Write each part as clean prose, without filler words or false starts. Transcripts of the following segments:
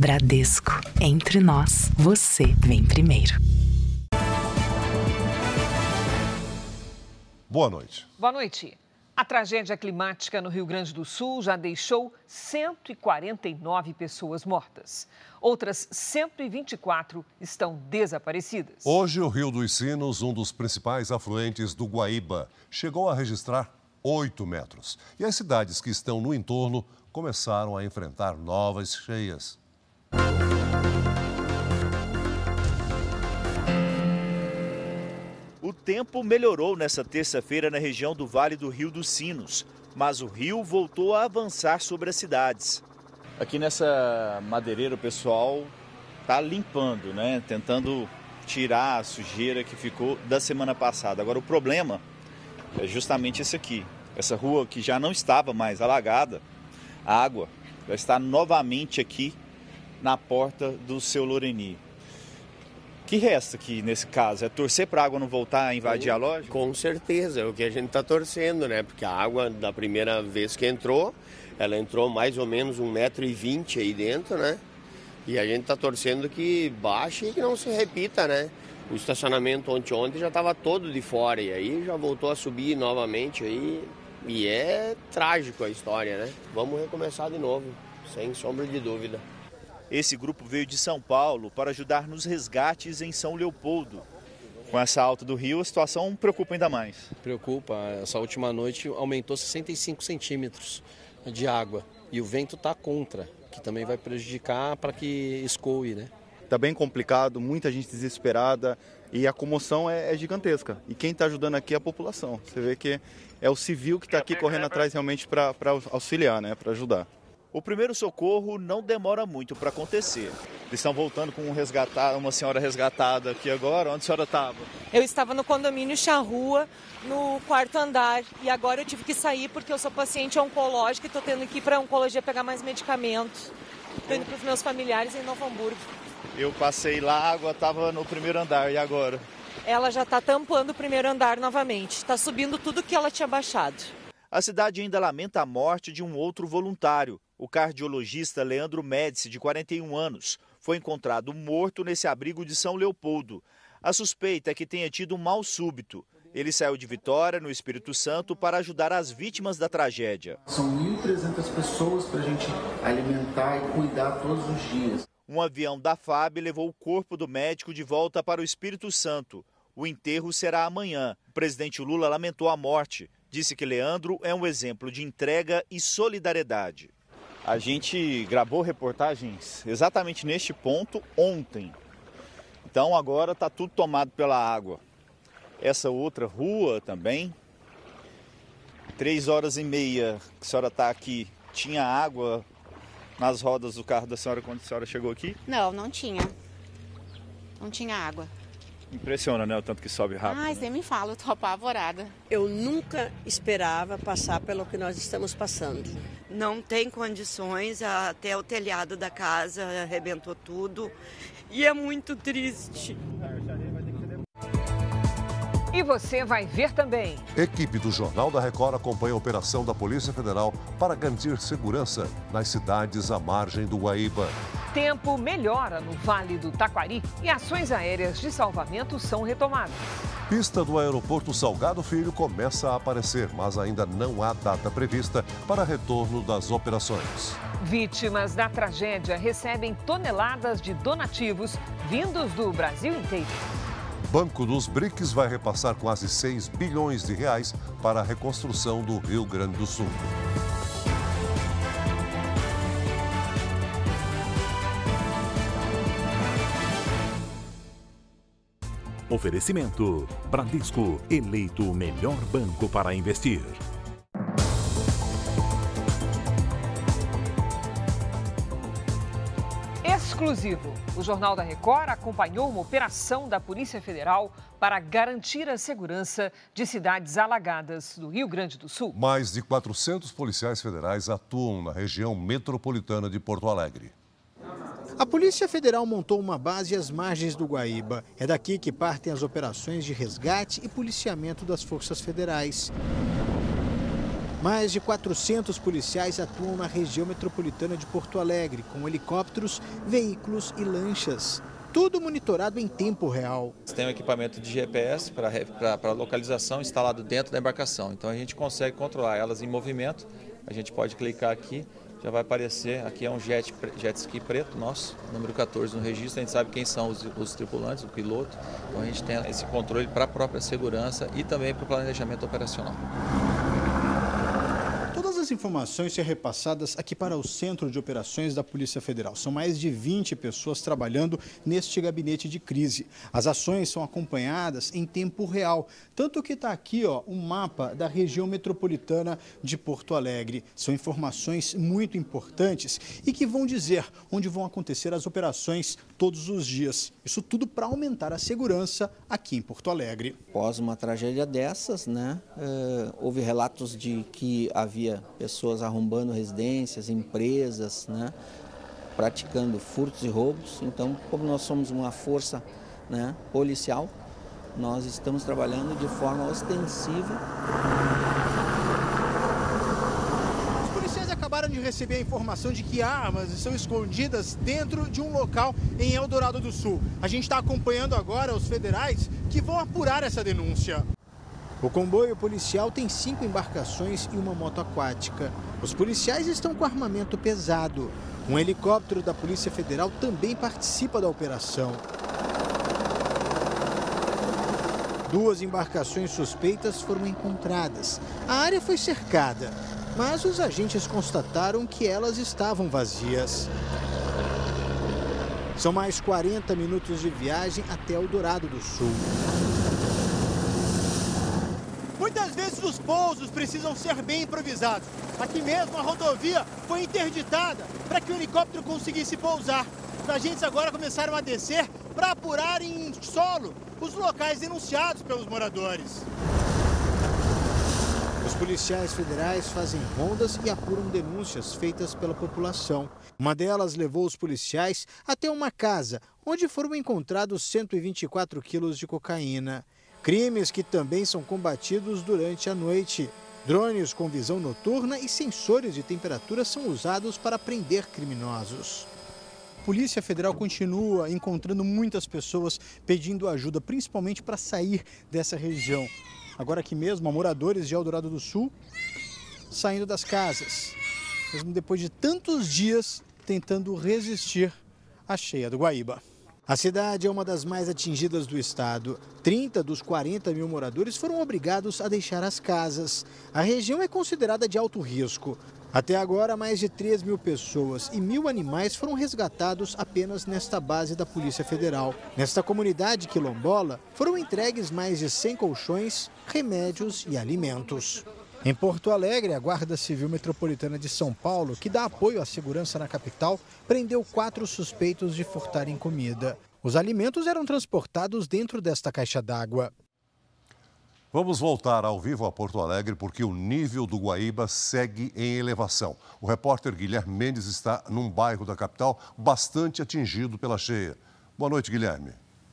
Bradesco. Entre nós, você vem primeiro. Boa noite. Boa noite. A tragédia climática no Rio Grande do Sul já deixou 149 pessoas mortas. Outras 124 estão desaparecidas. Hoje, o Rio dos Sinos, um dos principais afluentes do Guaíba, chegou a registrar 8 metros. E as cidades que estão no entorno começaram a enfrentar novas cheias. O tempo melhorou nesta terça-feira na região do Vale do Rio dos Sinos, mas o rio voltou a avançar sobre as cidades. Aqui nessa madeireira o pessoal está limpando, né? Tentando tirar a sujeira que ficou da semana passada. Agora o problema é justamente esse aqui. Essa rua que já não estava mais alagada, a água já está novamente aqui na porta do Seu Loreni. O que resta aqui nesse caso? É torcer para a água não voltar a invadir a loja? Com certeza, é o que a gente está torcendo, né? Porque a água, da primeira vez que entrou, ela entrou mais ou menos 1,20 m aí dentro, né? E a gente está torcendo que baixe e que não se repita, né? O estacionamento ontem já estava todo de fora e aí já voltou a subir novamente aí. E é trágico a história, né? Vamos recomeçar de novo, sem sombra de dúvida. Esse grupo veio de São Paulo para ajudar nos resgates em São Leopoldo. Com essa alta do rio, a situação preocupa ainda mais. Preocupa. Essa última noite aumentou 65 centímetros de água e o vento está contra, que também vai prejudicar para que escoe, né? Está bem complicado, muita gente desesperada e a comoção é gigantesca. E quem está ajudando aqui é a população. Você vê que é o civil que está aqui correndo atrás realmente para auxiliar, né? Para ajudar. O primeiro socorro não demora muito para acontecer. Eles estão voltando com uma senhora resgatada aqui agora. Onde a senhora estava? Eu estava no condomínio Charrua, no 4º andar. E agora eu tive que sair porque eu sou paciente oncológica e estou tendo que ir para a oncologia pegar mais medicamentos. Estou indo para os meus familiares em Novo Hamburgo. Eu passei lá, a água estava no primeiro andar. E agora? Ela já está tampando o primeiro andar novamente. Está subindo tudo que ela tinha baixado. A cidade ainda lamenta a morte de um outro voluntário. O cardiologista Leandro Médici, de 41 anos, foi encontrado morto nesse abrigo de São Leopoldo. A suspeita é que tenha tido um mal súbito. Ele saiu de Vitória, no Espírito Santo, para ajudar as vítimas da tragédia. São 1.300 pessoas para a gente alimentar e cuidar todos os dias. Um avião da FAB levou o corpo do médico de volta para o Espírito Santo. O enterro será amanhã. O presidente Lula lamentou a morte. Disse que Leandro é um exemplo de entrega e solidariedade. A gente gravou reportagens exatamente neste ponto ontem. Então agora está tudo tomado pela água. Essa outra rua também. 3h30 que a senhora está aqui, tinha água nas rodas do carro da senhora quando a senhora chegou aqui? Não, não tinha. Não tinha água. Impressiona, né? O tanto que sobe rápido. Ai, você me fala, eu tô apavorada. Eu nunca esperava passar pelo que nós estamos passando. Não tem condições, até o telhado da casa arrebentou tudo e é muito triste. E você vai ver também. Equipe do Jornal da Record acompanha a operação da Polícia Federal para garantir segurança nas cidades à margem do Guaíba. Tempo melhora no Vale do Taquari e ações aéreas de salvamento são retomadas. Pista do aeroporto Salgado Filho começa a aparecer, mas ainda não há data prevista para retorno das operações. Vítimas da tragédia recebem toneladas de donativos vindos do Brasil inteiro. Banco dos BRICS vai repassar quase 6 bilhões de reais para a reconstrução do Rio Grande do Sul. Oferecimento: Bradesco, eleito o melhor banco para investir. Exclusivo. O Jornal da Record acompanhou uma operação da Polícia Federal para garantir a segurança de cidades alagadas do Rio Grande do Sul. Mais de 400 policiais federais atuam na região metropolitana de Porto Alegre. A Polícia Federal montou uma base às margens do Guaíba. É daqui que partem as operações de resgate e policiamento das forças federais. Mais de 400 policiais atuam na região metropolitana de Porto Alegre, com helicópteros, veículos e lanchas. Tudo monitorado em tempo real. Tem um equipamento de GPS para localização instalado dentro da embarcação. Então a gente consegue controlar elas em movimento. A gente pode clicar aqui, já vai aparecer. Aqui é um jet ski preto nosso, número 14 no registro. A gente sabe quem são os tripulantes, o piloto. Então a gente tem esse controle para a própria segurança e também para o planejamento operacional. Todas as informações são repassadas aqui para o Centro de Operações da Polícia Federal. São mais de 20 pessoas trabalhando neste gabinete de crise. As ações são acompanhadas em tempo real. Tanto que está aqui um mapa da região metropolitana de Porto Alegre. São informações muito importantes e que vão dizer onde vão acontecer as operações todos os dias. Isso tudo para aumentar a segurança aqui em Porto Alegre. Após uma tragédia dessas, houve relatos de que havia pessoas arrombando residências, empresas, praticando furtos e roubos. Então, como nós somos uma força policial, nós estamos trabalhando de forma ostensiva. Os policiais acabaram de receber a informação de que armas estão escondidas dentro de um local em Eldorado do Sul. A gente está acompanhando agora os federais que vão apurar essa denúncia. O comboio policial tem 5 embarcações e uma moto aquática. Os policiais estão com armamento pesado. Um helicóptero da Polícia Federal também participa da operação. 2 embarcações suspeitas foram encontradas. A área foi cercada, mas os agentes constataram que elas estavam vazias. São mais 40 minutos de viagem até Eldorado do Sul. Muitas vezes os pousos precisam ser bem improvisados. Aqui mesmo a rodovia foi interditada para que o helicóptero conseguisse pousar. Os agentes agora começaram a descer para apurar em solo os locais denunciados pelos moradores. Os policiais federais fazem rondas e apuram denúncias feitas pela população. Uma delas levou os policiais até uma casa, onde foram encontrados 124 quilos de cocaína. Crimes que também são combatidos durante a noite. Drones com visão noturna e sensores de temperatura são usados para prender criminosos. A Polícia Federal continua encontrando muitas pessoas pedindo ajuda, principalmente para sair dessa região. Agora aqui mesmo, há moradores de Eldorado do Sul saindo das casas, mesmo depois de tantos dias tentando resistir à cheia do Guaíba. A cidade é uma das mais atingidas do estado. 30 dos 40 mil moradores foram obrigados a deixar as casas. A região é considerada de alto risco. Até agora, mais de 3 mil pessoas e 1.000 animais foram resgatados apenas nesta base da Polícia Federal. Nesta comunidade quilombola, foram entregues mais de 100 colchões, remédios e alimentos. Em Porto Alegre, a Guarda Civil Metropolitana de São Paulo, que dá apoio à segurança na capital, prendeu 4 suspeitos de furtarem comida. Os alimentos eram transportados dentro desta caixa d'água. Vamos voltar ao vivo a Porto Alegre porque o nível do Guaíba segue em elevação. O repórter Guilherme Mendes está num bairro da capital bastante atingido pela cheia. Boa noite, Guilherme.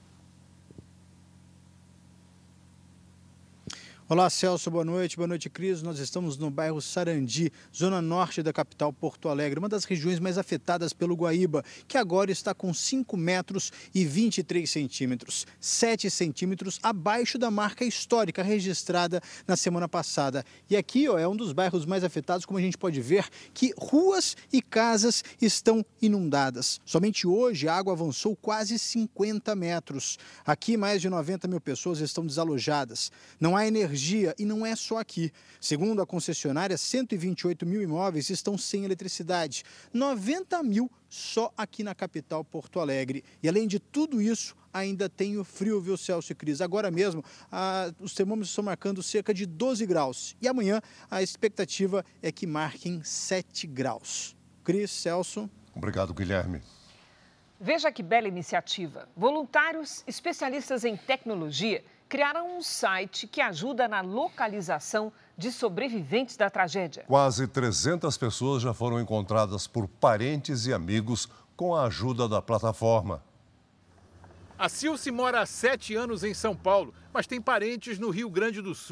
Olá, Celso, boa noite. Boa noite, Cris. Nós estamos no bairro Sarandi, zona norte da capital Porto Alegre, uma das regiões mais afetadas pelo Guaíba, que agora está com 5 metros e 23 centímetros, 7 centímetros abaixo da marca histórica registrada na semana passada. E aqui é um dos bairros mais afetados, como a gente pode ver, que ruas e casas estão inundadas. Somente hoje a água avançou quase 50 metros. Aqui mais de 90 mil pessoas estão desalojadas. Não há energia e não é só aqui. Segundo a concessionária, 128 mil imóveis estão sem eletricidade, 90 mil só aqui na capital Porto Alegre. E além de tudo isso, ainda tem o frio, viu, Celso e Cris? Agora mesmo, os termômetros estão marcando cerca de 12 graus. E amanhã a expectativa é que marquem 7 graus. Cris, Celso. Obrigado, Guilherme. Veja que bela iniciativa. Voluntários especialistas em tecnologia criaram um site que ajuda na localização de sobreviventes da tragédia. Quase 300 pessoas já foram encontradas por parentes e amigos com a ajuda da plataforma. A Silce mora há 7 anos em São Paulo, mas tem parentes no Rio Grande do Sul.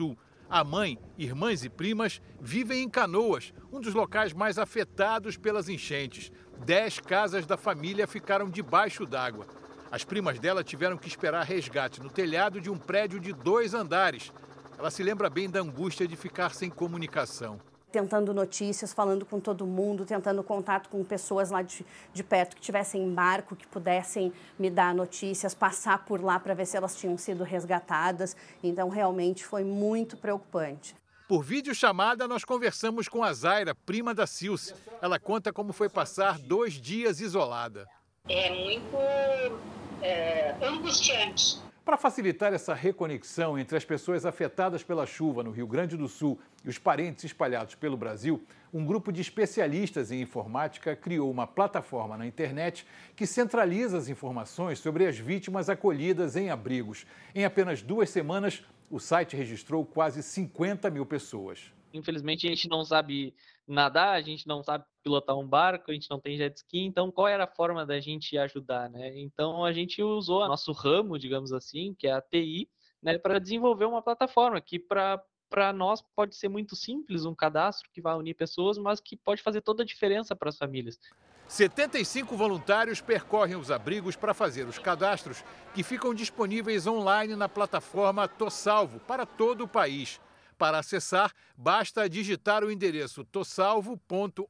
A mãe, irmãs e primas vivem em Canoas, um dos locais mais afetados pelas enchentes. 10 casas da família ficaram debaixo d'água. As primas dela tiveram que esperar resgate no telhado de um prédio de 2 andares. Ela se lembra bem da angústia de ficar sem comunicação. Tentando notícias, falando com todo mundo, tentando contato com pessoas lá de perto que tivessem em barco, que pudessem me dar notícias, passar por lá para ver se elas tinham sido resgatadas. Então, realmente foi muito preocupante. Por videochamada, nós conversamos com a Zaira, prima da Cilce. Ela conta como foi passar 2 dias isolada. É muito angustiante. Para facilitar essa reconexão entre as pessoas afetadas pela chuva no Rio Grande do Sul e os parentes espalhados pelo Brasil, um grupo de especialistas em informática criou uma plataforma na internet que centraliza as informações sobre as vítimas acolhidas em abrigos. Em apenas 2 semanas, o site registrou quase 50 mil pessoas. Infelizmente, a gente não sabe nadar, a gente não sabe pilotar um barco, a gente não tem jet ski, então qual era a forma da gente ajudar, né? Então a gente usou nosso ramo, digamos assim, que é a TI, né, para desenvolver uma plataforma que para nós pode ser muito simples, um cadastro que vai unir pessoas, mas que pode fazer toda a diferença para as famílias. 75 voluntários percorrem os abrigos para fazer os cadastros que ficam disponíveis online na plataforma Tossalvo para todo o país. Para acessar, basta digitar o endereço tossalvo.ong.br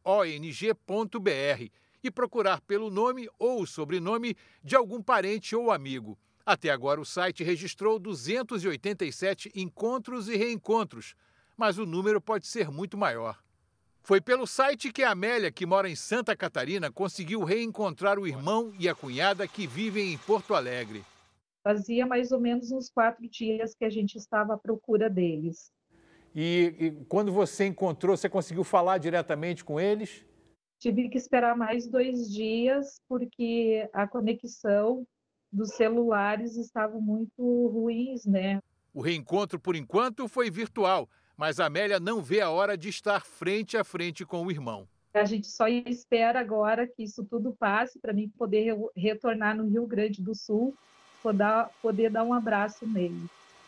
e procurar pelo nome ou sobrenome de algum parente ou amigo. Até agora, o site registrou 287 encontros e reencontros, mas o número pode ser muito maior. Foi pelo site que a Amélia, que mora em Santa Catarina, conseguiu reencontrar o irmão e a cunhada que vivem em Porto Alegre. Fazia mais ou menos uns 4 dias que a gente estava à procura deles. E quando você encontrou, você conseguiu falar diretamente com eles? Tive que esperar mais 2 dias, porque a conexão dos celulares estava muito ruins, né? O reencontro, por enquanto, foi virtual, mas a Amélia não vê a hora de estar frente a frente com o irmão. A gente só espera agora que isso tudo passe para mim poder retornar no Rio Grande do Sul, poder dar um abraço nele.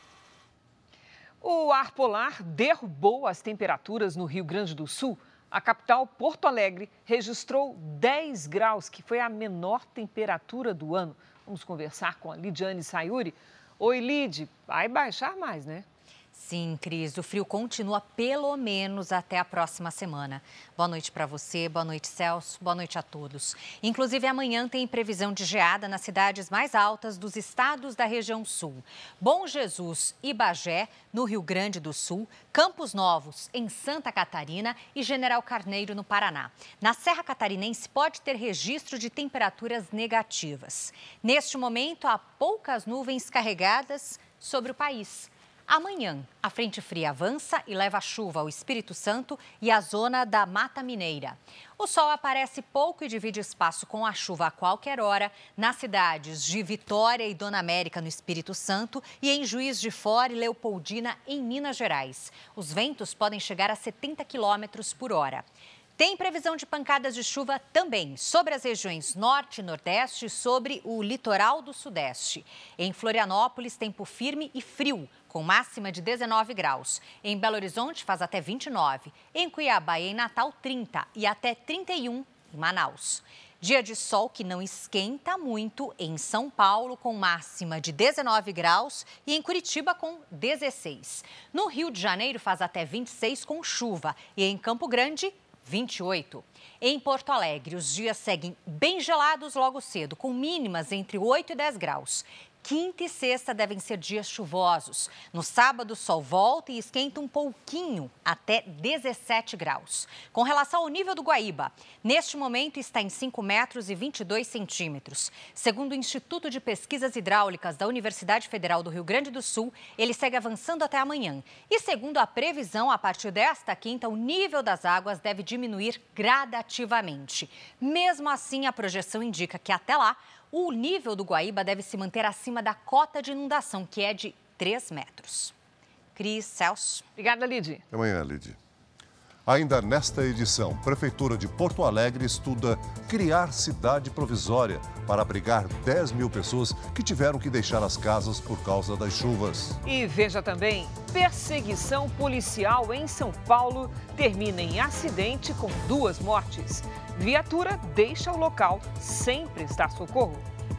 O ar polar derrubou as temperaturas no Rio Grande do Sul. A capital, Porto Alegre, registrou 10 graus, que foi a menor temperatura do ano. Vamos conversar com a Lidiane Sayuri. Oi, Lid, vai baixar mais, né? Sim, Cris, o frio continua pelo menos até a próxima semana. Boa noite para você, boa noite, Celso, boa noite a todos. Inclusive, amanhã tem previsão de geada nas cidades mais altas dos estados da região sul. Bom Jesus e Bagé, no Rio Grande do Sul, Campos Novos, em Santa Catarina e General Carneiro, no Paraná. Na Serra Catarinense, pode ter registro de temperaturas negativas. Neste momento, há poucas nuvens carregadas sobre o país. Amanhã, a frente fria avança e leva a chuva ao Espírito Santo e à zona da Mata Mineira. O sol aparece pouco e divide espaço com a chuva a qualquer hora nas cidades de Vitória e Dona América, no Espírito Santo, e em Juiz de Fora e Leopoldina, em Minas Gerais. Os ventos podem chegar a 70 km por hora. Tem previsão de pancadas de chuva também sobre as regiões norte e nordeste e sobre o litoral do sudeste. Em Florianópolis, tempo firme e frio, com máxima de 19 graus. Em Belo Horizonte, faz até 29. Em Cuiabá e em Natal, 30 e até 31 em Manaus. Dia de sol que não esquenta muito em São Paulo, com máxima de 19 graus, e em Curitiba, com 16. No Rio de Janeiro, faz até 26 com chuva, e em Campo Grande, 28. Em Porto Alegre, os dias seguem bem gelados logo cedo, com mínimas entre 8 e 10 graus. Quinta e sexta devem ser dias chuvosos. No sábado, o sol volta e esquenta um pouquinho, até 17 graus. Com relação ao nível do Guaíba, neste momento está em 5 metros e 22 centímetros. Segundo o Instituto de Pesquisas Hidráulicas da Universidade Federal do Rio Grande do Sul, ele segue avançando até amanhã. E segundo a previsão, a partir desta quinta, o nível das águas deve diminuir gradativamente. Mesmo assim, a projeção indica que até lá, o nível do Guaíba deve se manter acima da cota de inundação, que é de 3 metros. Cris, Celso. Obrigada, Lid. Até amanhã, Lid. Ainda nesta edição, Prefeitura de Porto Alegre estuda criar cidade provisória para abrigar 10 mil pessoas que tiveram que deixar as casas por causa das chuvas. E veja também, perseguição policial em São Paulo termina em acidente com 2 mortes. Viatura deixa o local sem prestar socorro.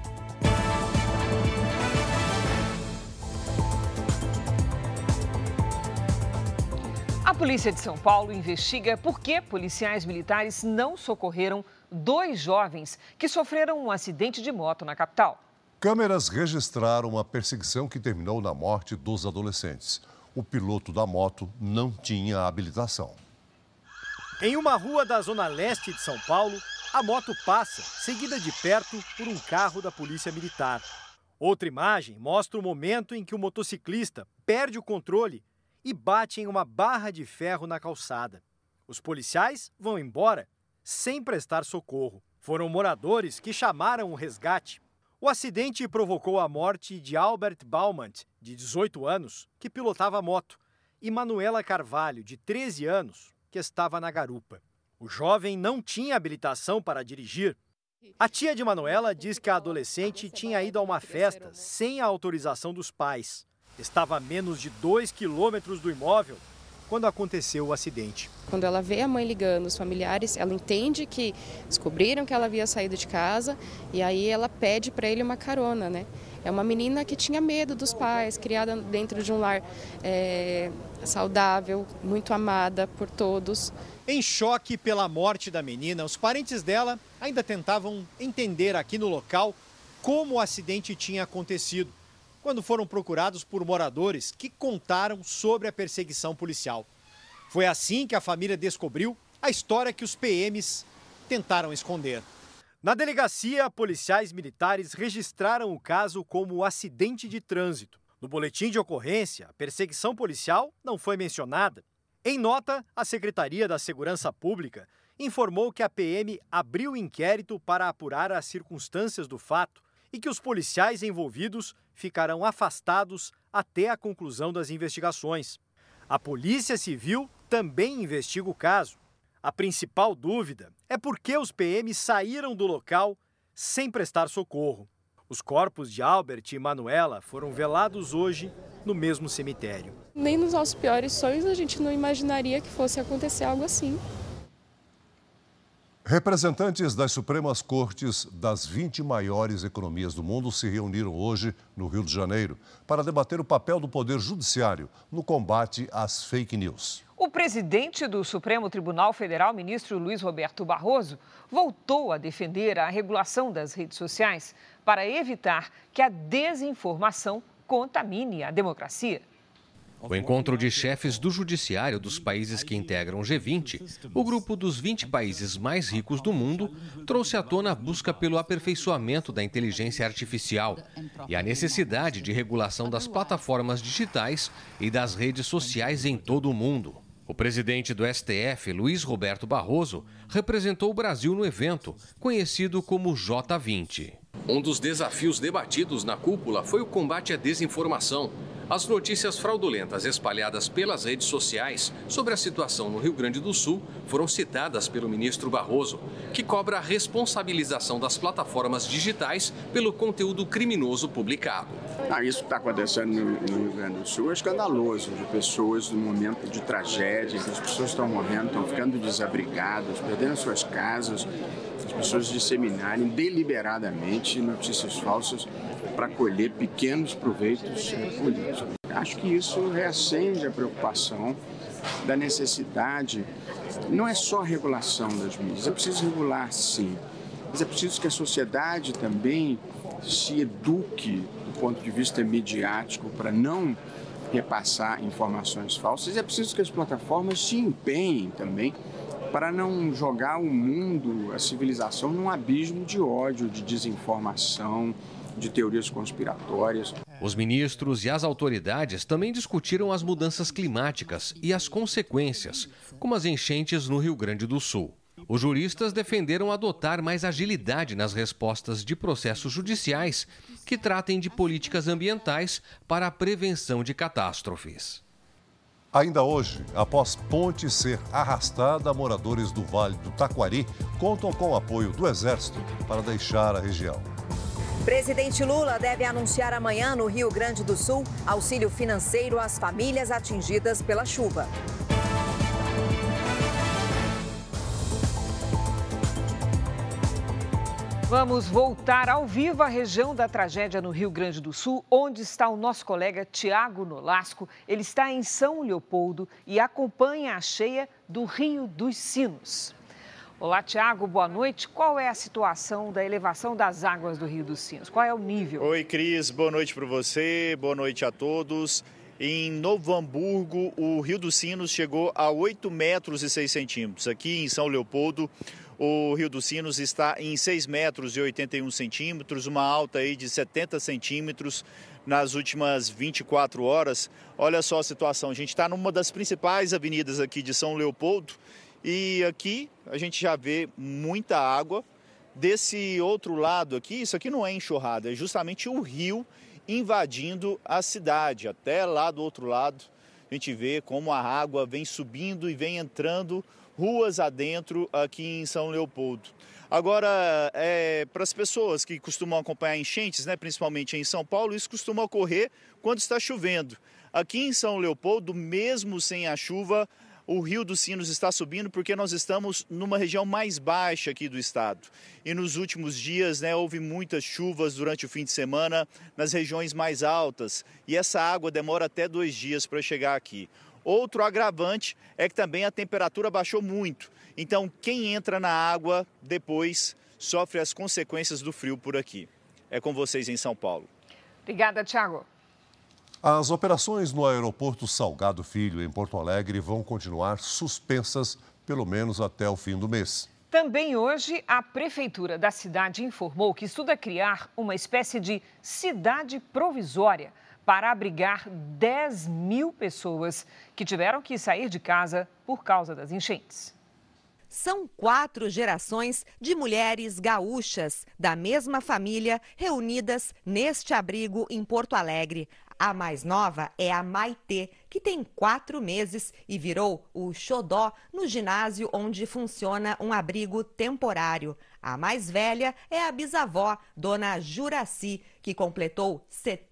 A polícia de São Paulo investiga por que policiais militares não socorreram 2 jovens que sofreram um acidente de moto na capital. Câmeras registraram uma perseguição que terminou na morte dos adolescentes. O piloto da moto não tinha habilitação. Em uma rua da zona leste de São Paulo, a moto passa, seguida de perto por um carro da Polícia Militar. Outra imagem mostra o momento em que o motociclista perde o controle e bate em uma barra de ferro na calçada. Os policiais vão embora sem prestar socorro. Foram moradores que chamaram o resgate. O acidente provocou a morte de Albert Baumant, de 18 anos, que pilotava a moto, e Manuela Carvalho, de 13 anos, que estava na garupa. O jovem não tinha habilitação para dirigir. A tia de Manuela diz que a adolescente tinha ido a uma festa sem a autorização dos pais. Estava a menos de 2 quilômetros do imóvel quando aconteceu o acidente. Quando ela vê a mãe ligando, os familiares, ela entende que descobriram que ela havia saído de casa e aí ela pede para ele uma carona, né? É uma menina que tinha medo dos pais, criada dentro de um lar saudável, muito amada por todos. Em choque pela morte da menina, os parentes dela ainda tentavam entender aqui no local como o acidente tinha acontecido, quando foram procurados por moradores que contaram sobre a perseguição policial. Foi assim que a família descobriu a história que os PMs tentaram esconder. Na delegacia, policiais militares registraram o caso como acidente de trânsito. No boletim de ocorrência, a perseguição policial não foi mencionada. Em nota, a Secretaria da Segurança Pública informou que a PM abriu inquérito para apurar as circunstâncias do fato e que os policiais envolvidos ficarão afastados até a conclusão das investigações. A Polícia Civil também investiga o caso. A principal dúvida é por que os PMs saíram do local sem prestar socorro. Os corpos de Albert e Manuela foram velados hoje no mesmo cemitério. Nem nos nossos piores sonhos a gente não imaginaria que fosse acontecer algo assim. Representantes das Supremas Cortes das 20 maiores economias do mundo se reuniram hoje no Rio de Janeiro para debater o papel do Poder Judiciário no combate às fake news. O presidente do Supremo Tribunal Federal, ministro Luiz Roberto Barroso, voltou a defender a regulação das redes sociais para evitar que a desinformação contamine a democracia. O encontro de chefes do judiciário dos países que integram o G20, o grupo dos 20 países mais ricos do mundo, trouxe à tona a busca pelo aperfeiçoamento da inteligência artificial e a necessidade de regulação das plataformas digitais e das redes sociais em todo o mundo. O presidente do STF, Luiz Roberto Barroso, representou o Brasil no evento, conhecido como J20. Um dos desafios debatidos na cúpula foi o combate à desinformação. As notícias fraudulentas espalhadas pelas redes sociais sobre a situação no Rio Grande do Sul foram citadas pelo ministro Barroso, que cobra a responsabilização das plataformas digitais pelo conteúdo criminoso publicado. Isso que está acontecendo no Rio Grande do Sul é escandaloso, de pessoas no momento de tragédia, que as pessoas estão morrendo, estão ficando desabrigadas, perdendo suas casas, as pessoas disseminarem deliberadamente notícias falsas para colher pequenos proveitos políticos. Acho que isso reacende a preocupação da necessidade, não é só a regulação das mídias, é preciso regular sim, mas é preciso que a sociedade também se eduque do ponto de vista midiático para não repassar informações falsas. É preciso que as plataformas se empenhem também para não jogar o mundo, a civilização, num abismo de ódio, de desinformação, de teorias conspiratórias. Os ministros e as autoridades também discutiram as mudanças climáticas e as consequências, como as enchentes no Rio Grande do Sul. Os juristas defenderam adotar mais agilidade nas respostas de processos judiciais que tratem de políticas ambientais para a prevenção de catástrofes. Ainda hoje, após ponte ser arrastada, moradores do Vale do Taquari contam com o apoio do Exército para deixar a região. Presidente Lula deve anunciar amanhã no Rio Grande do Sul auxílio financeiro às famílias atingidas pela chuva. Vamos voltar ao vivo à região da tragédia no Rio Grande do Sul, onde está o nosso colega Tiago Nolasco. Ele está em São Leopoldo e acompanha a cheia do Rio dos Sinos. Olá, Tiago, boa noite. Qual é a situação da elevação das águas do Rio dos Sinos? Qual é o nível? Oi, Cris, boa noite para você, boa noite a todos. Em Novo Hamburgo, o Rio dos Sinos chegou a 8,6 metros. Aqui em São Leopoldo, o Rio dos Sinos está em 6,81 metros, uma alta aí de 70 centímetros nas últimas 24 horas. Olha só a situação, a gente está numa das principais avenidas aqui de São Leopoldo e aqui a gente já vê muita água. Desse outro lado aqui, isso aqui não é enxurrada, é justamente o rio invadindo a cidade. Até lá do outro lado a gente vê como a água vem subindo e vem entrando ruas adentro aqui em São Leopoldo. Agora, para as pessoas que costumam acompanhar enchentes, né, principalmente em São Paulo, isso costuma ocorrer quando está chovendo. Aqui em São Leopoldo, mesmo sem a chuva, o Rio dos Sinos está subindo porque nós estamos numa região mais baixa aqui do estado. E nos últimos dias, né, houve muitas chuvas durante o fim de semana nas regiões mais altas. E essa água demora até 2 dias para chegar aqui. Outro agravante é que também a temperatura baixou muito. Então, quem entra na água depois sofre as consequências do frio por aqui. É com vocês em São Paulo. Obrigada, Tiago. As operações no aeroporto Salgado Filho, em Porto Alegre, vão continuar suspensas pelo menos até o fim do mês. Também hoje, a Prefeitura da cidade informou que estuda criar uma espécie de cidade provisória para abrigar 10 mil pessoas que tiveram que sair de casa por causa das enchentes. São 4 gerações de mulheres gaúchas da mesma família reunidas neste abrigo em Porto Alegre. A mais nova é a Maitê, que tem 4 meses e virou o xodó no ginásio onde funciona um abrigo temporário. A mais velha é a bisavó, dona Juraci, que completou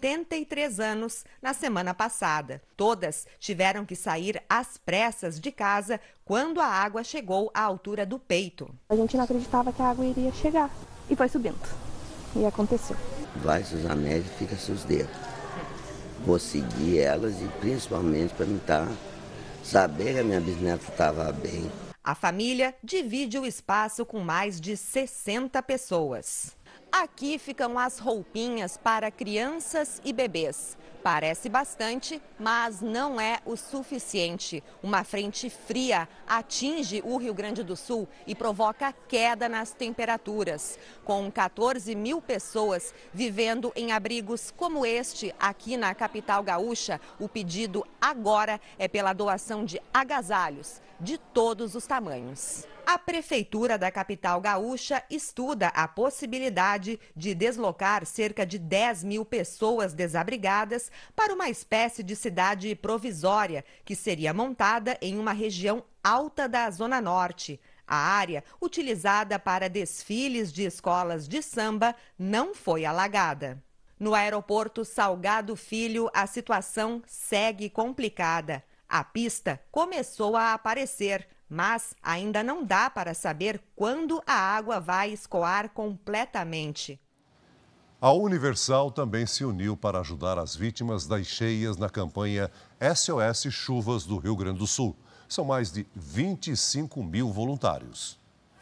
73 anos na semana passada. Todas tiveram que sair às pressas de casa quando a água chegou à altura do peito. A gente não acreditava que a água iria chegar e foi subindo. E aconteceu. Vai seus anéis e fica seus dedos. Vou seguir elas e principalmente para mim saber que a minha bisneta estava bem. A família divide o espaço com mais de 60 pessoas. Aqui ficam as roupinhas para crianças e bebês. Parece bastante, mas não é o suficiente. Uma frente fria atinge o Rio Grande do Sul e provoca queda nas temperaturas. Com 14 mil pessoas vivendo em abrigos como este aqui na capital gaúcha, o pedido agora é pela doação de agasalhos de todos os tamanhos. A Prefeitura da capital gaúcha estuda a possibilidade de deslocar cerca de 10 mil pessoas desabrigadas para uma espécie de cidade provisória, que seria montada em uma região alta da Zona Norte. A área, utilizada para desfiles de escolas de samba, não foi alagada. No aeroporto Salgado Filho, a situação segue complicada. A pista começou a aparecer, mas ainda não dá para saber quando a água vai escoar completamente. A Universal também se uniu para ajudar as vítimas das cheias na campanha SOS Chuvas do Rio Grande do Sul. São mais de 25 mil voluntários.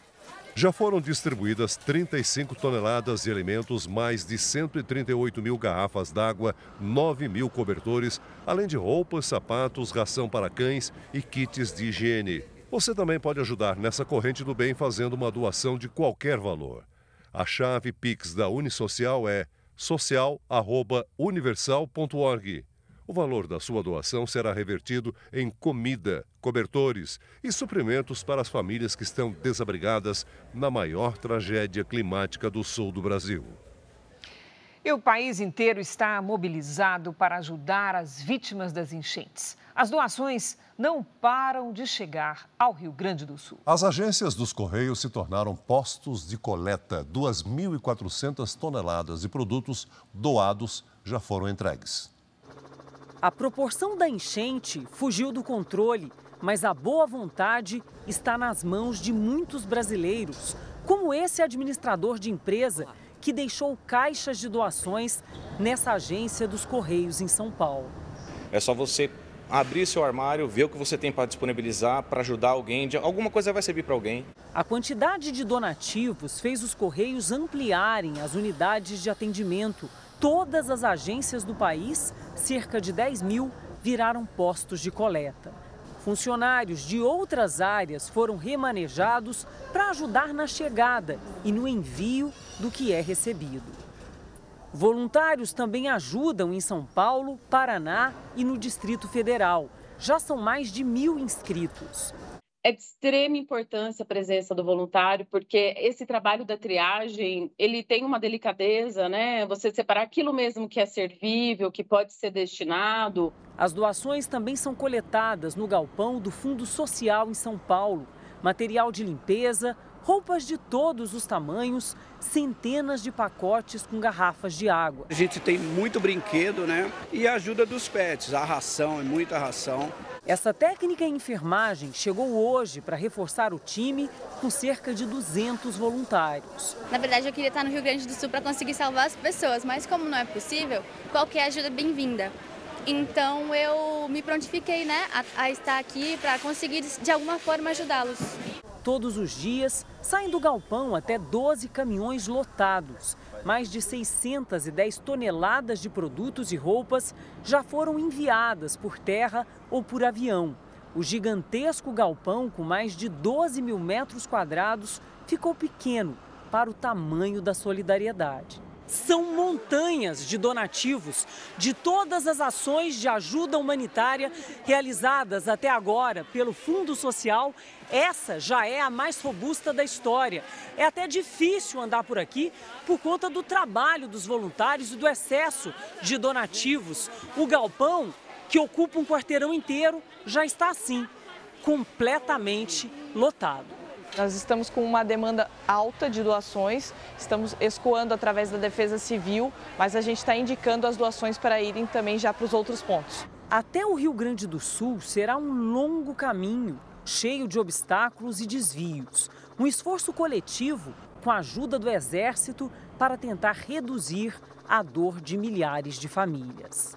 Já foram distribuídas 35 toneladas de alimentos, mais de 138 mil garrafas d'água, 9 mil cobertores, além de roupas, sapatos, ração para cães e kits de higiene. Você também pode ajudar nessa corrente do bem fazendo uma doação de qualquer valor. A chave Pix da Unisocial é social@universal.org. O valor da sua doação será revertido em comida, cobertores e suprimentos para as famílias que estão desabrigadas na maior tragédia climática do sul do Brasil. E o país inteiro está mobilizado para ajudar as vítimas das enchentes. As doações não param de chegar ao Rio Grande do Sul. As agências dos Correios se tornaram postos de coleta. 2.400 toneladas de produtos doados já foram entregues. A proporção da enchente fugiu do controle, mas a boa vontade está nas mãos de muitos brasileiros, como esse administrador de empresa que deixou caixas de doações nessa agência dos Correios em São Paulo. É só você abrir seu armário, ver o que você tem para disponibilizar, para ajudar alguém, alguma coisa vai servir para alguém. A quantidade de donativos fez os Correios ampliarem as unidades de atendimento. Todas as agências do país, cerca de 10 mil, viraram postos de coleta. Funcionários de outras áreas foram remanejados para ajudar na chegada e no envio do que é recebido. Voluntários também ajudam em São Paulo, Paraná e no Distrito Federal. Já são mais de 1.000 inscritos. É de extrema importância a presença do voluntário, porque esse trabalho da triagem, ele tem uma delicadeza, né? Você separar aquilo mesmo que é servível, que pode ser destinado. As doações também são coletadas no galpão do Fundo Social em São Paulo. Material de limpeza, roupas de todos os tamanhos, centenas de pacotes com garrafas de água. A gente tem muito brinquedo, né? E a ajuda dos pets, a ração, muita ração. Essa técnica em enfermagem chegou hoje para reforçar o time com cerca de 200 voluntários. Na verdade, eu queria estar no Rio Grande do Sul para conseguir salvar as pessoas, mas como não é possível, qualquer ajuda é bem-vinda. Então eu me prontifiquei, né, a estar aqui para conseguir de alguma forma ajudá-los. Todos os dias saem do galpão até 12 caminhões lotados. Mais de 610 toneladas de produtos e roupas já foram enviadas por terra ou por avião. O gigantesco galpão, com mais de 12 mil metros quadrados, ficou pequeno para o tamanho da solidariedade. São montanhas de donativos de todas as ações de ajuda humanitária realizadas até agora pelo Fundo Social. Essa já é a mais robusta da história. É até difícil andar por aqui por conta do trabalho dos voluntários e do excesso de donativos. O galpão, que ocupa um quarteirão inteiro, já está assim, completamente lotado. Nós estamos com uma demanda alta de doações, estamos escoando através da Defesa Civil, mas a gente está indicando as doações para irem também já para os outros pontos. Até o Rio Grande do Sul será um longo caminho, cheio de obstáculos e desvios. Um esforço coletivo com a ajuda do Exército para tentar reduzir a dor de milhares de famílias.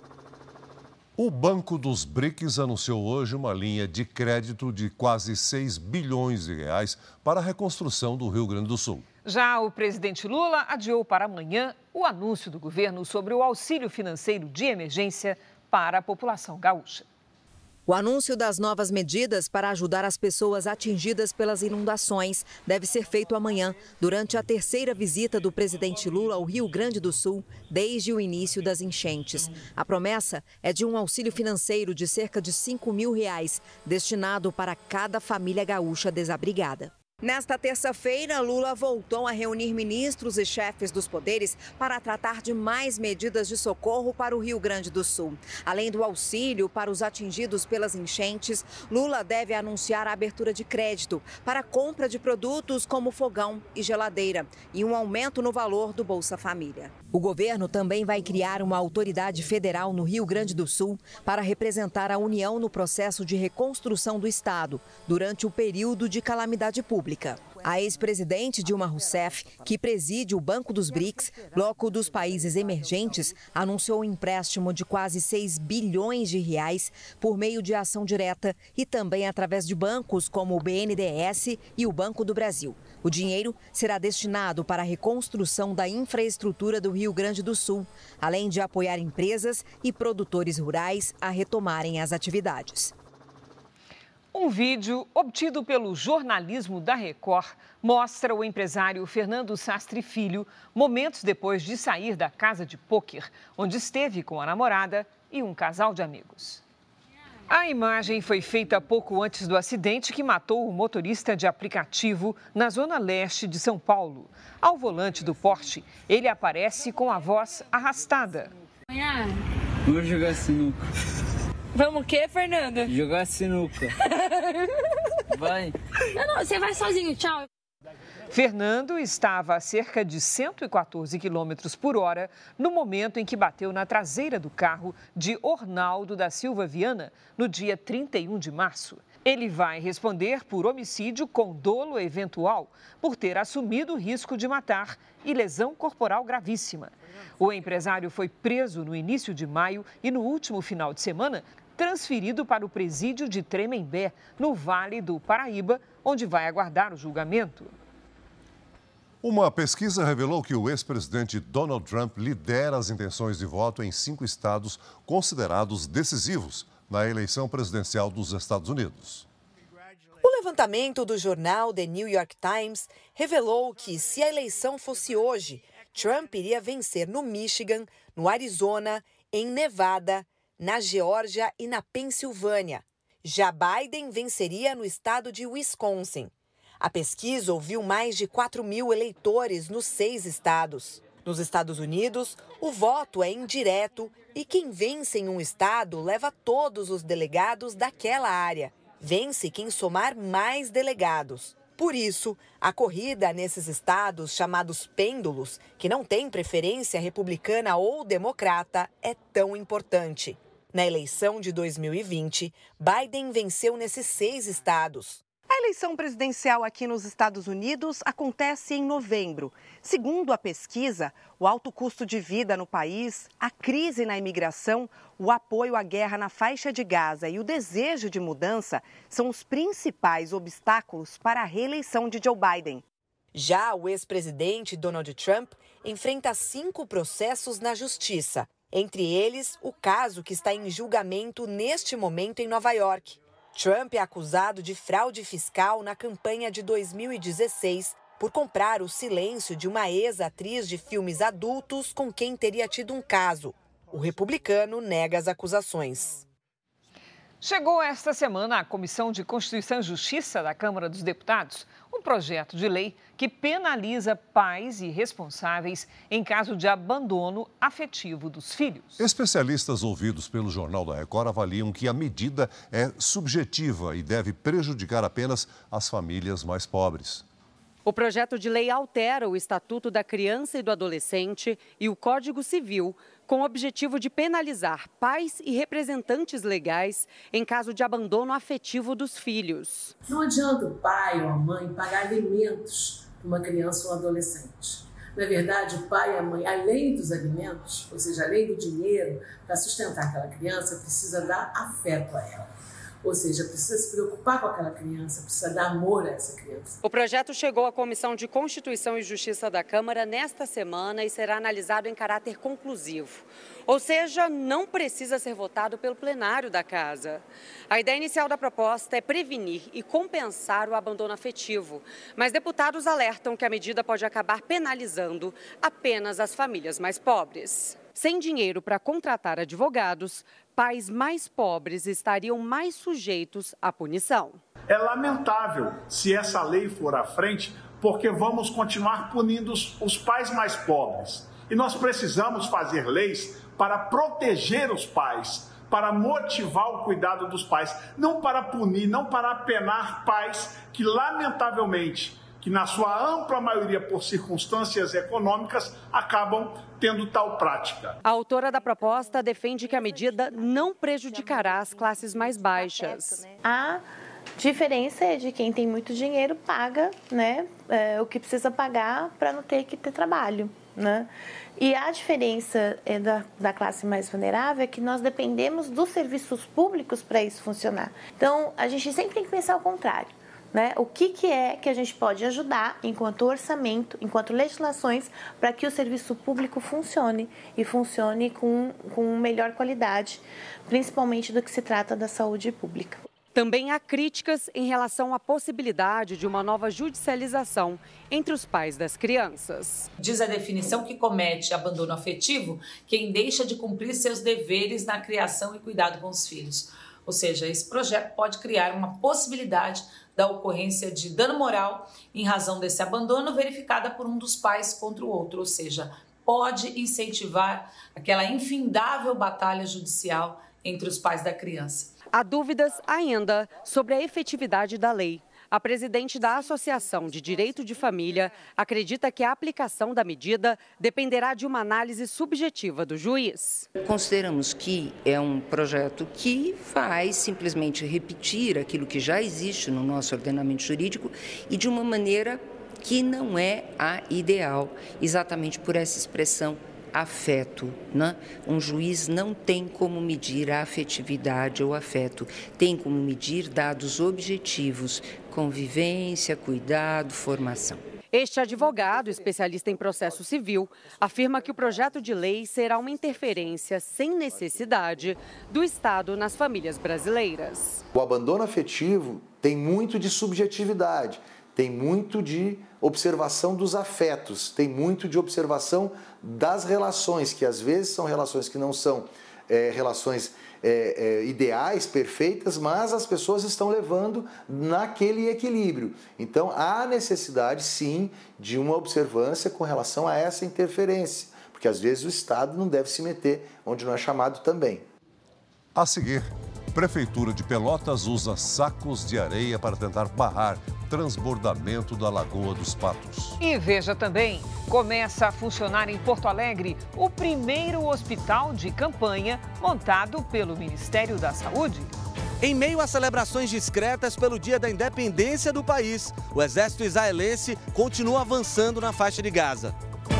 O Banco dos BRICS anunciou hoje uma linha de crédito de quase 6 bilhões de reais para a reconstrução do Rio Grande do Sul. Já o presidente Lula adiou para amanhã o anúncio do governo sobre o auxílio financeiro de emergência para a população gaúcha. O anúncio das novas medidas para ajudar as pessoas atingidas pelas inundações deve ser feito amanhã, durante a terceira visita do presidente Lula ao Rio Grande do Sul desde o início das enchentes. A promessa é de um auxílio financeiro de cerca de R$5 mil, destinado para cada família gaúcha desabrigada. Nesta terça-feira, Lula voltou a reunir ministros e chefes dos poderes para tratar de mais medidas de socorro para o Rio Grande do Sul. Além do auxílio para os atingidos pelas enchentes, Lula deve anunciar a abertura de crédito para a compra de produtos como fogão e geladeira e um aumento no valor do Bolsa Família. O governo também vai criar uma autoridade federal no Rio Grande do Sul para representar a União no processo de reconstrução do Estado durante o período de calamidade pública. A ex-presidente Dilma Rousseff, que preside o Banco dos BRICS, bloco dos países emergentes, anunciou um empréstimo de quase 6 bilhões de reais por meio de ação direta e também através de bancos como o BNDES e o Banco do Brasil. O dinheiro será destinado para a reconstrução da infraestrutura do Rio Grande do Sul, além de apoiar empresas e produtores rurais a retomarem as atividades. Um vídeo obtido pelo jornalismo da Record mostra o empresário Fernando Sastre Filho momentos depois de sair da casa de pôquer, onde esteve com a namorada e um casal de amigos. A imagem foi feita pouco antes do acidente que matou o motorista de aplicativo na zona leste de São Paulo. Ao volante do Porsche, ele aparece com a voz arrastada. Vamos jogar sinuca. Vamos o quê, Fernanda? Jogar sinuca. Vai. Não, você vai sozinho, tchau. Fernando estava a cerca de 114 km por hora no momento em que bateu na traseira do carro de Ornaldo da Silva Viana no dia 31 de março. Ele vai responder por homicídio com dolo eventual por ter assumido o risco de matar e lesão corporal gravíssima. O empresário foi preso no início de maio e no último final de semana transferido para o presídio de Tremembé, no Vale do Paraíba, onde vai aguardar o julgamento. Uma pesquisa revelou que o ex-presidente Donald Trump lidera as intenções de voto em 5 estados considerados decisivos na eleição presidencial dos Estados Unidos. O levantamento do jornal The New York Times revelou que, se a eleição fosse hoje, Trump iria vencer no Michigan, no Arizona, em Nevada, na Geórgia e na Pensilvânia. Já Biden venceria no estado de Wisconsin. A pesquisa ouviu mais de 4.000 eleitores nos 6 estados. Nos Estados Unidos, o voto é indireto e quem vence em um estado leva todos os delegados daquela área. Vence quem somar mais delegados. Por isso, a corrida nesses estados chamados pêndulos, que não têm preferência republicana ou democrata, é tão importante. Na eleição de 2020, Biden venceu nesses 6 estados. A eleição presidencial aqui nos Estados Unidos acontece em novembro. Segundo a pesquisa, o alto custo de vida no país, a crise na imigração, o apoio à guerra na faixa de Gaza e o desejo de mudança são os principais obstáculos para a reeleição de Joe Biden. Já o ex-presidente Donald Trump enfrenta 5 processos na justiça. Entre eles, o caso que está em julgamento neste momento em Nova York. Trump é acusado de fraude fiscal na campanha de 2016 por comprar o silêncio de uma ex-atriz de filmes adultos com quem teria tido um caso. O republicano nega as acusações. Chegou esta semana à Comissão de Constituição e Justiça da Câmara dos Deputados um projeto de lei que penaliza pais e responsáveis em caso de abandono afetivo dos filhos. Especialistas ouvidos pelo Jornal da Record avaliam que a medida é subjetiva e deve prejudicar apenas as famílias mais pobres. O projeto de lei altera o Estatuto da Criança e do Adolescente e o Código Civil, com o objetivo de penalizar pais e representantes legais em caso de abandono afetivo dos filhos. Não adianta o pai ou a mãe pagar alimentos para uma criança ou um adolescente. Na verdade, o pai e a mãe, além dos alimentos, ou seja, além do dinheiro para sustentar aquela criança, precisa dar afeto a ela. Ou seja, precisa se preocupar com aquela criança, precisa dar amor a essa criança. O projeto chegou à Comissão de Constituição e Justiça da Câmara nesta semana e será analisado em caráter conclusivo. Ou seja, não precisa ser votado pelo plenário da Casa. A ideia inicial da proposta é prevenir e compensar o abandono afetivo, mas deputados alertam que a medida pode acabar penalizando apenas as famílias mais pobres. Sem dinheiro para contratar advogados, pais mais pobres estariam mais sujeitos à punição. É lamentável se essa lei for à frente, porque vamos continuar punindo os pais mais pobres. E nós precisamos fazer leis para proteger os pais, para motivar o cuidado dos pais, não para punir, não para apenar pais que, lamentavelmente, que na sua ampla maioria por circunstâncias econômicas, acabam tendo tal prática. A autora da proposta defende que a medida não prejudicará as classes mais baixas. A diferença é de quem tem muito dinheiro paga, né, o que precisa pagar para não ter que ter trabalho, né? E a diferença da classe mais vulnerável é que nós dependemos dos serviços públicos para isso funcionar. Então, a gente sempre tem que pensar o contrário. Né? O que é que a gente pode ajudar enquanto orçamento, enquanto legislações, para que o serviço público funcione e funcione com melhor qualidade, principalmente do que se trata da saúde pública. Também há críticas em relação à possibilidade de uma nova judicialização entre os pais das crianças. Diz a definição que comete abandono afetivo quem deixa de cumprir seus deveres na criação e cuidado com os filhos. Ou seja, esse projeto pode criar uma possibilidade da ocorrência de dano moral em razão desse abandono verificada por um dos pais contra o outro, ou seja, pode incentivar aquela infindável batalha judicial entre os pais da criança. Há dúvidas ainda sobre a efetividade da lei. A presidente da Associação de Direito de Família acredita que a aplicação da medida dependerá de uma análise subjetiva do juiz. Consideramos que é um projeto que vai simplesmente repetir aquilo que já existe no nosso ordenamento jurídico e de uma maneira que não é a ideal, exatamente por essa expressão afeto, né? Um juiz não tem como medir a afetividade ou afeto, tem como medir dados objetivos, convivência, cuidado, formação. Este advogado, especialista em processo civil, afirma que o projeto de lei será uma interferência sem necessidade do Estado nas famílias brasileiras. O abandono afetivo tem muito de subjetividade, tem muito de observação dos afetos, tem muito de observação das relações, que às vezes são relações que não são relações ideais, perfeitas, mas as pessoas estão levando naquele equilíbrio. Então, há necessidade, sim, de uma observância com relação a essa interferência, porque às vezes o Estado não deve se meter onde não é chamado também. A seguir, Prefeitura de Pelotas usa sacos de areia para tentar barrar transbordamento da Lagoa dos Patos. E veja também, começa a funcionar em Porto Alegre o primeiro hospital de campanha montado pelo Ministério da Saúde. Em meio a celebrações discretas pelo Dia da Independência do país, o exército israelense continua avançando na faixa de Gaza.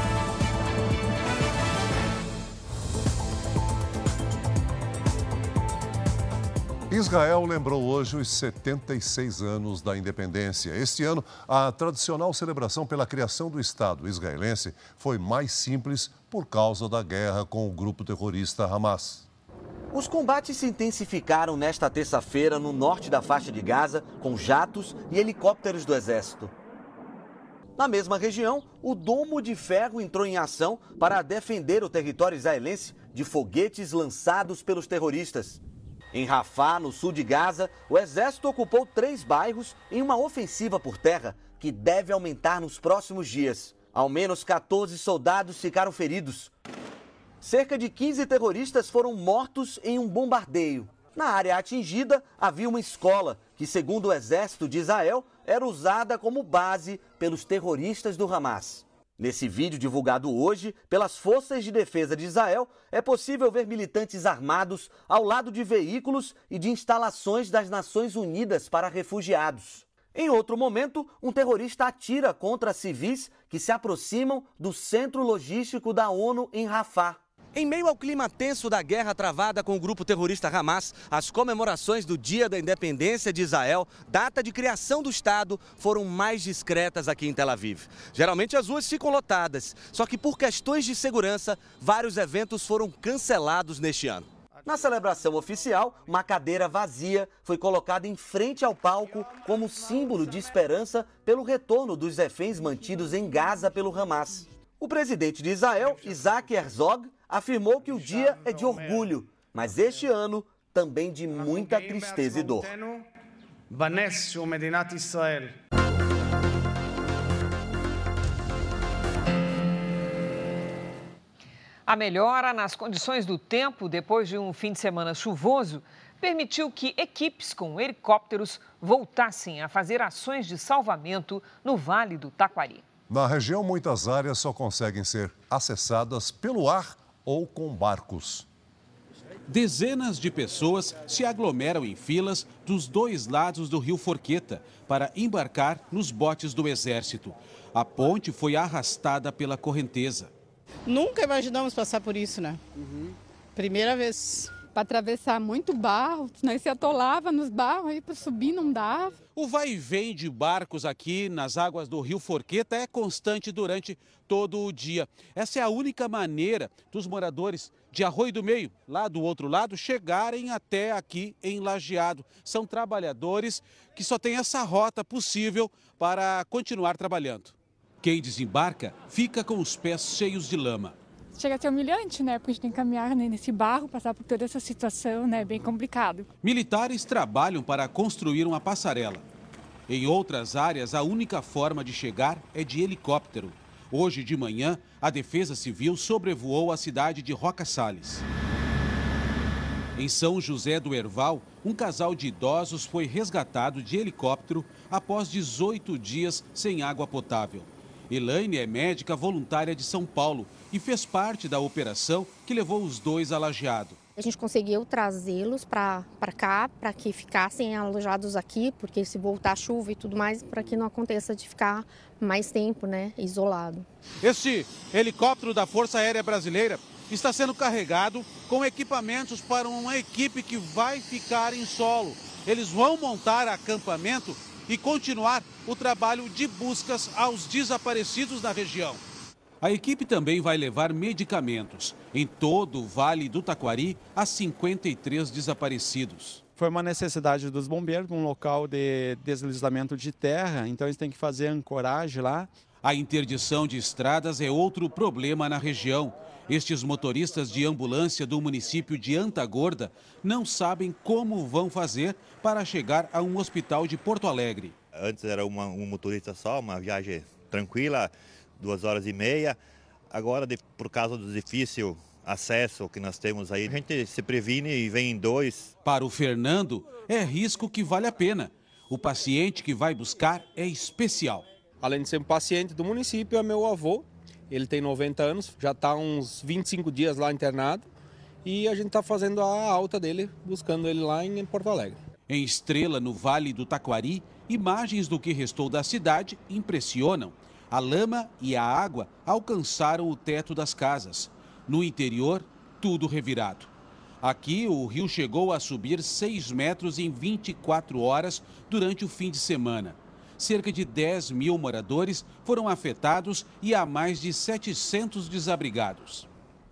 Israel lembrou hoje os 76 anos da independência. Este ano, a tradicional celebração pela criação do Estado israelense foi mais simples por causa da guerra com o grupo terrorista Hamas. Os combates se intensificaram nesta terça-feira no norte da faixa de Gaza, com jatos e helicópteros do exército. Na mesma região, o Domo de Ferro entrou em ação para defender o território israelense de foguetes lançados pelos terroristas. Em Rafah, no sul de Gaza, o exército ocupou 3 bairros em uma ofensiva por terra que deve aumentar nos próximos dias. Ao menos 14 soldados ficaram feridos. Cerca de 15 terroristas foram mortos em um bombardeio. Na área atingida, havia uma escola que, segundo o exército de Israel, era usada como base pelos terroristas do Hamas. Nesse vídeo divulgado hoje pelas Forças de Defesa de Israel, é possível ver militantes armados ao lado de veículos e de instalações das Nações Unidas para refugiados. Em outro momento, um terrorista atira contra civis que se aproximam do centro logístico da ONU em Rafah. Em meio ao clima tenso da guerra travada com o grupo terrorista Hamas, as comemorações do Dia da Independência de Israel, data de criação do Estado, foram mais discretas aqui em Tel Aviv. Geralmente as ruas ficam lotadas, só que por questões de segurança, vários eventos foram cancelados neste ano. Na celebração oficial, uma cadeira vazia foi colocada em frente ao palco como símbolo de esperança pelo retorno dos reféns mantidos em Gaza pelo Hamas. O presidente de Israel, Isaac Herzog, afirmou que o dia é de orgulho, mas este ano também de muita tristeza e dor. A melhora nas condições do tempo depois de um fim de semana chuvoso permitiu que equipes com helicópteros voltassem a fazer ações de salvamento no Vale do Taquari. Na região, muitas áreas só conseguem ser acessadas pelo ar ou com barcos. Dezenas de pessoas se aglomeram em filas dos 2 lados do rio Forqueta para embarcar nos botes do Exército. A ponte foi arrastada pela correnteza. Nunca imaginamos passar por isso, né? Primeira vez. Para atravessar muito barro, nós se atolava nos barros, aí para subir não dava. O vai e vem de barcos aqui nas águas do rio Forqueta é constante durante todo o dia. Essa é a única maneira dos moradores de Arroio do Meio, lá do outro lado, chegarem até aqui em Lajeado. São trabalhadores que só têm essa rota possível para continuar trabalhando. Quem desembarca fica com os pés cheios de lama. chega a ser humilhante, né? Porque a gente tem que caminhar nesse barro, passar por toda essa situação, né? Bem complicado. Militares trabalham para construir uma passarela. Em outras áreas, a única forma de chegar é de helicóptero. Hoje de manhã, a Defesa Civil sobrevoou a cidade de Roca Salles. Em São José do Herval, um casal de idosos foi resgatado de helicóptero após 18 dias sem água potável. Elaine é médica voluntária de São Paulo e fez parte da operação que levou os dois a Lajeado. A gente conseguiu trazê-los para cá, para que ficassem alojados aqui, porque se voltar chuva e tudo mais, para que não aconteça de ficar mais tempo, né, isolado. Este helicóptero da Força Aérea Brasileira está sendo carregado com equipamentos para uma equipe que vai ficar em solo. Eles vão montar acampamento e continuar o trabalho de buscas aos desaparecidos na região. A equipe também vai levar medicamentos. Em todo o Vale do Taquari, há 53 desaparecidos. Foi uma necessidade dos bombeiros, um local de deslizamento de terra, então eles têm que fazer ancoragem lá. A interdição de estradas é outro problema na região. Estes motoristas de ambulância do município de Antagorda não sabem como vão fazer para chegar a um hospital de Porto Alegre. Antes era um motorista só, uma viagem tranquila, 2h30. Agora, por causa do difícil acesso que nós temos aí, a gente se previne e vem em dois. Para o Fernando, é risco que vale a pena. O paciente que vai buscar é especial. Além de ser um paciente do município, é meu avô. Ele tem 90 anos, já está uns 25 dias lá internado. E a gente está fazendo a alta dele, buscando ele lá em Porto Alegre. Em Estrela, no Vale do Taquari, imagens do que restou da cidade impressionam. A lama e a água alcançaram o teto das casas. No interior, tudo revirado. Aqui, o rio chegou a subir 6 metros em 24 horas durante o fim de semana. Cerca de 10 mil moradores foram afetados e há mais de 700 desabrigados.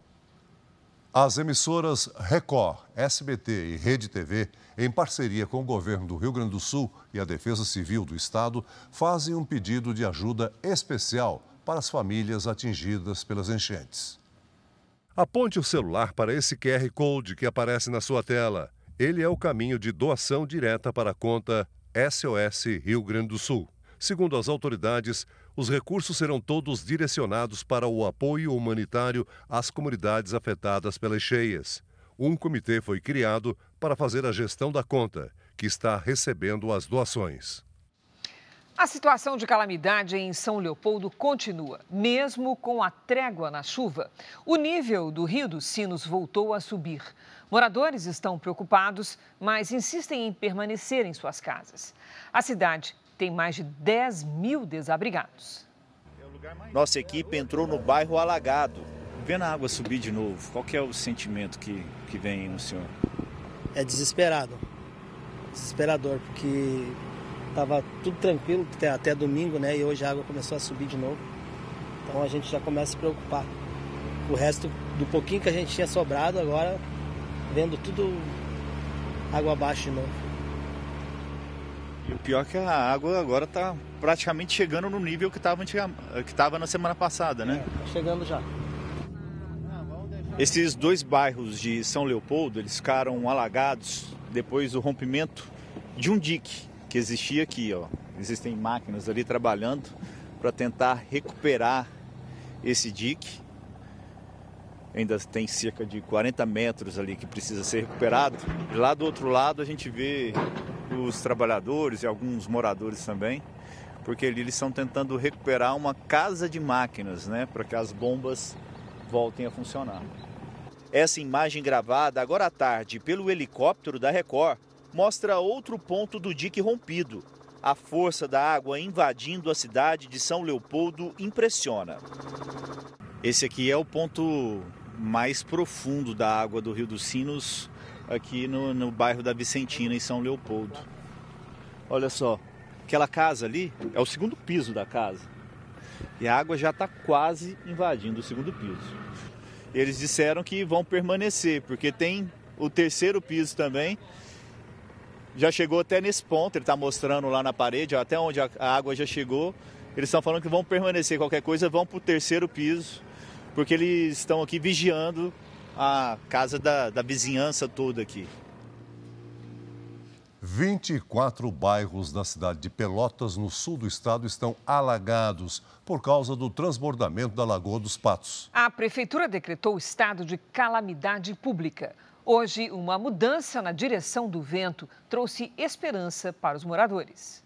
As emissoras Record, SBT e Rede TV, em parceria com o governo do Rio Grande do Sul e a Defesa Civil do Estado, fazem um pedido de ajuda especial para as famílias atingidas pelas enchentes. Aponte o celular para esse QR Code que aparece na sua tela. Ele é o caminho de doação direta para a conta SOS Rio Grande do Sul. Segundo as autoridades, os recursos serão todos direcionados para o apoio humanitário às comunidades afetadas pelas cheias. Um comitê foi criado para fazer a gestão da conta, que está recebendo as doações. A situação de calamidade em São Leopoldo continua, mesmo com a trégua na chuva. O nível do Rio dos Sinos voltou a subir. Moradores estão preocupados, mas insistem em permanecer em suas casas. A cidade tem mais de 10 mil desabrigados. Nossa equipe entrou no bairro alagado. Vendo a água subir de novo, qual que é o sentimento que vem no senhor? É desesperado. Desesperador, porque estava tudo tranquilo até domingo, né? E hoje a água começou a subir de novo. Então a gente já começa a se preocupar. O resto do pouquinho que a gente tinha sobrado, agora vendo tudo água abaixo de novo. E o pior é que a água agora está praticamente chegando no nível que estava na semana passada, né? Tá chegando já. Esses dois bairros de São Leopoldo, eles ficaram alagados depois do rompimento de um dique que existia aqui, ó. Existem máquinas ali trabalhando para tentar recuperar esse dique. Ainda tem cerca de 40 metros ali que precisa ser recuperado. E lá do outro lado a gente vê os trabalhadores e alguns moradores também, porque ali eles estão tentando recuperar uma casa de máquinas, né, para que as bombas voltem a funcionar. Essa imagem gravada agora à tarde pelo helicóptero da Record mostra outro ponto do dique rompido. A força da água invadindo a cidade de São Leopoldo impressiona. Esse aqui é o ponto mais profundo da água do Rio dos Sinos, aqui no bairro da Vicentina, em São Leopoldo. Olha só, aquela casa ali é o segundo piso da casa. E a água já está quase invadindo o segundo piso. Eles disseram que vão permanecer, porque tem o terceiro piso também. Já chegou até nesse ponto, ele está mostrando lá na parede, até onde a água já chegou. Eles estão falando que vão permanecer, qualquer coisa vão para o terceiro piso, porque eles estão aqui vigiando a casa da vizinhança toda aqui. 24 bairros da cidade de Pelotas, no sul do estado, estão alagados por causa do transbordamento da Lagoa dos Patos. A prefeitura decretou estado de calamidade pública. Hoje, uma mudança na direção do vento trouxe esperança para os moradores.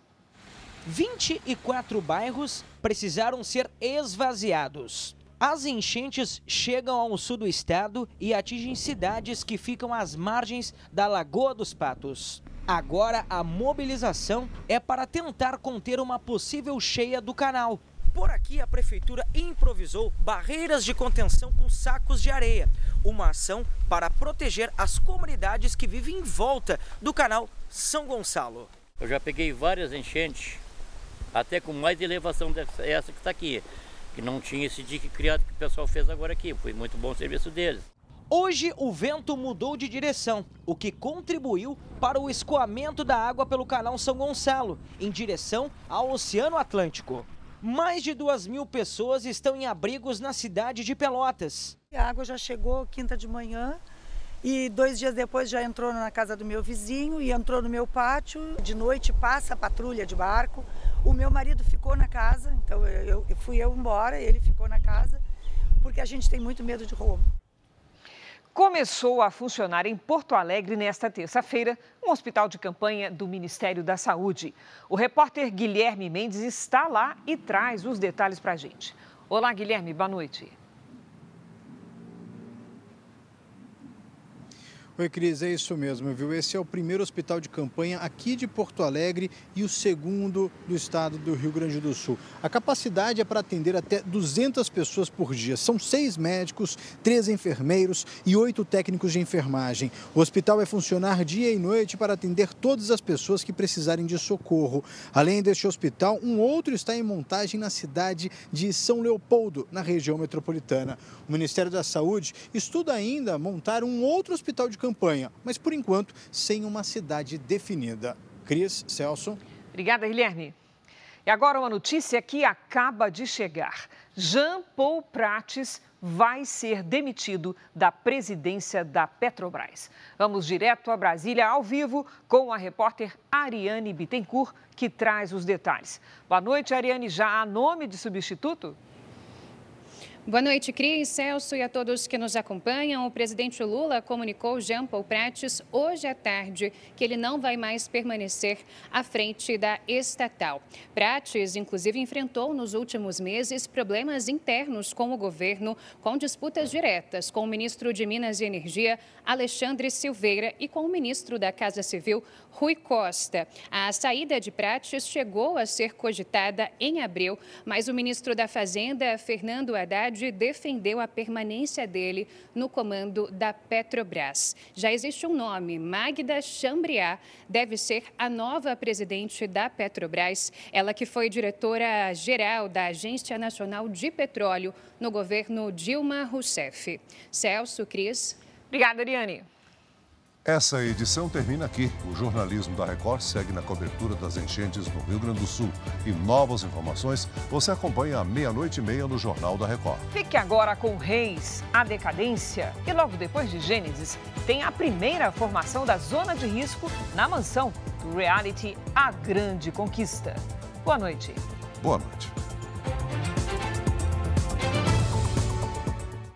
24 bairros precisaram ser esvaziados. As enchentes chegam ao sul do estado e atingem cidades que ficam às margens da Lagoa dos Patos. Agora, a mobilização é para tentar conter uma possível cheia do canal. Por aqui, a prefeitura improvisou barreiras de contenção com sacos de areia. Uma ação para proteger as comunidades que vivem em volta do canal São Gonçalo. Eu já peguei várias enchentes, até com mais elevação dessa que está aqui, que não tinha esse dique criado que o pessoal fez agora aqui. Foi muito bom o serviço deles. Hoje, o vento mudou de direção, o que contribuiu para o escoamento da água pelo canal São Gonçalo, em direção ao Oceano Atlântico. Mais de 2.000 pessoas estão em abrigos na cidade de Pelotas. A água já chegou quinta de manhã e 2 dias depois já entrou na casa do meu vizinho e entrou no meu pátio. De noite passa a patrulha de barco. O meu marido ficou na casa, então fui eu embora, ele ficou na casa, porque a gente tem muito medo de roubo. Começou a funcionar em Porto Alegre nesta terça-feira um hospital de campanha do Ministério da Saúde. O repórter Guilherme Mendes está lá e traz os detalhes para a gente. Olá, Guilherme, boa noite. Oi, Cris, é isso mesmo, viu? Esse é o primeiro hospital de campanha aqui de Porto Alegre e o segundo do estado do Rio Grande do Sul. A capacidade é para atender até 200 pessoas por dia. São 6 médicos, 3 enfermeiros e 8 técnicos de enfermagem. O hospital vai funcionar dia e noite para atender todas as pessoas que precisarem de socorro. Além deste hospital, um outro está em montagem na cidade de São Leopoldo, na região metropolitana. O Ministério da Saúde estuda ainda montar um outro hospital de campanha, mas por enquanto sem uma cidade definida. Cris, Celso. Obrigada, Guilherme. E agora uma notícia que acaba de chegar. Jean Paul Prates vai ser demitido da presidência da Petrobras. Vamos direto a Brasília, ao vivo, com a repórter Ariane Bittencourt, que traz os detalhes. Boa noite, Ariane. Já há nome de substituto? Boa noite, Cris, Celso e a todos que nos acompanham. O presidente Lula comunicou Jean Paul Prates hoje à tarde que ele não vai mais permanecer à frente da estatal. Prates, inclusive, enfrentou nos últimos meses problemas internos com o governo, com disputas diretas com o ministro de Minas e Energia, Alexandre Silveira, e com o ministro da Casa Civil, Rui Costa. A saída de Prates chegou a ser cogitada em abril, mas o ministro da Fazenda, Fernando Haddad, defendeu a permanência dele no comando da Petrobras. Já existe um nome, Magda Chambriard, deve ser a nova presidente da Petrobras, ela que foi diretora-geral da Agência Nacional de Petróleo no governo Dilma Rousseff. Celso, Cris. Obrigada, Ariane. Essa edição termina aqui. O jornalismo da Record segue na cobertura das enchentes no Rio Grande do Sul. E novas informações você acompanha à 00:30 no Jornal da Record. Fique agora com Reis, a decadência. E logo depois de Gênesis, tem a primeira formação da zona de risco na mansão do reality A Grande Conquista. Boa noite. Boa noite.